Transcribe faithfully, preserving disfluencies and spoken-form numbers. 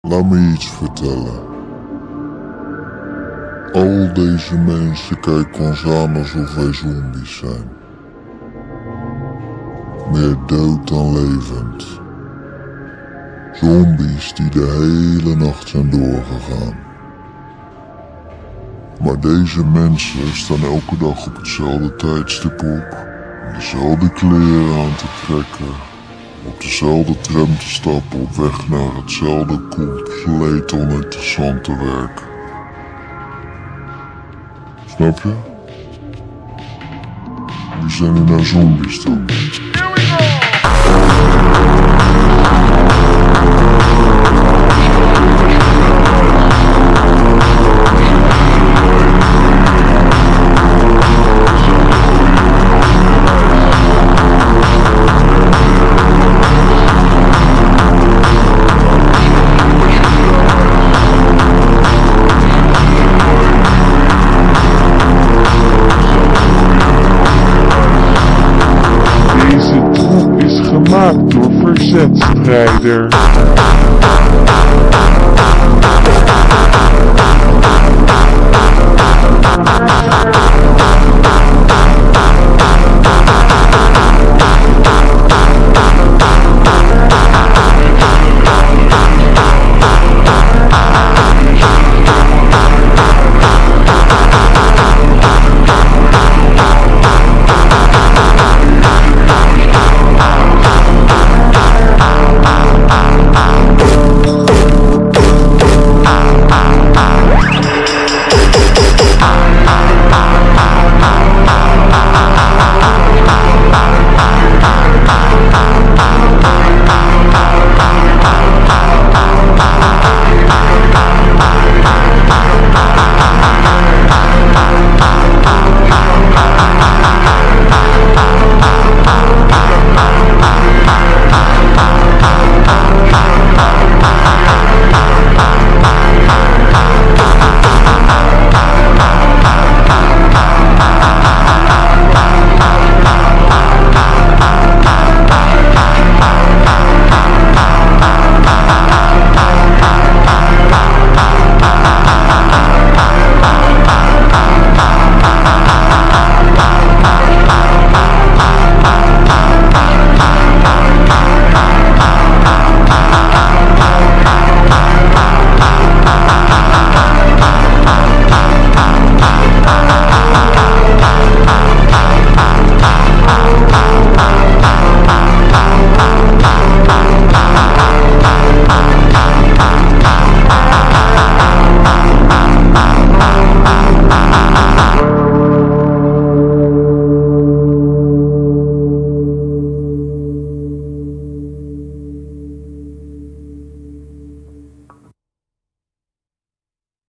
Laat me iets vertellen. Al deze mensen kijken ons aan alsof wij zombies zijn. Meer dood dan levend. Zombies die de hele nacht zijn doorgegaan. Maar deze mensen staan elke dag op hetzelfde tijdstip op, om dezelfde kleren aan te trekken, op dezelfde tram te stappen op weg naar hetzelfde compleet oninteressante werk. Snap je? Wie zijn er nou zombies dan? Gemaakt door verzetstrijders.